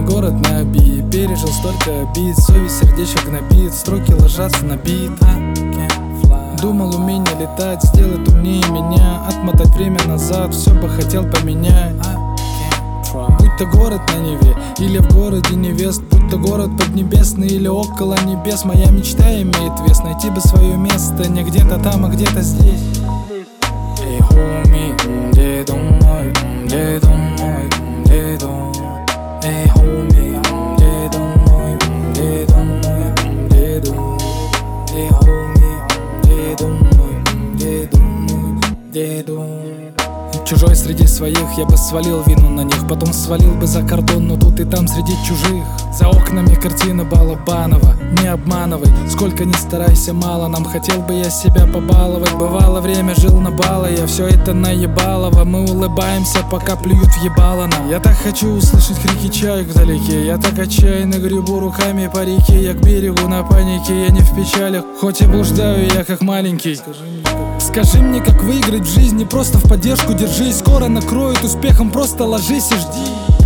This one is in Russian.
город набит, пережил столько обид, совесть сердечко гнобит, строки ложатся на бит. Думал умение летать, сделать умнее меня, отмотать время назад, все бы хотел поменять. Будь то город на Неве, или в городе невест, будь то город поднебесный, или около небес, моя мечта имеет вес, найти бы свое место, не где-то там, а где-то здесь. Эй, хоми, деду мой, деду мой, деду. Эй, хоми, деду мой, деду мой, деду. Эй, хоми, деду мой, деду мой, деду. Чужой среди своих, я бы свалил вину на них, потом свалил бы за кордон, но тут и там среди чужих. За окнами картина Балабанова, не обманывай, сколько ни старайся мало, нам хотел бы я себя побаловать. Бывало время, жил на бала, я все это наебалово, мы улыбаемся, пока плюют в ебало нам. Я так хочу услышать крики чаек вдалеке, я так отчаянно гребу руками по реке, я к берегу на панике, я не в печалях, хоть и блуждаю я как маленький. Скажи мне, как выиграть в жизни, просто в поддержку держись, скоро накроют успехом, просто ложись и жди.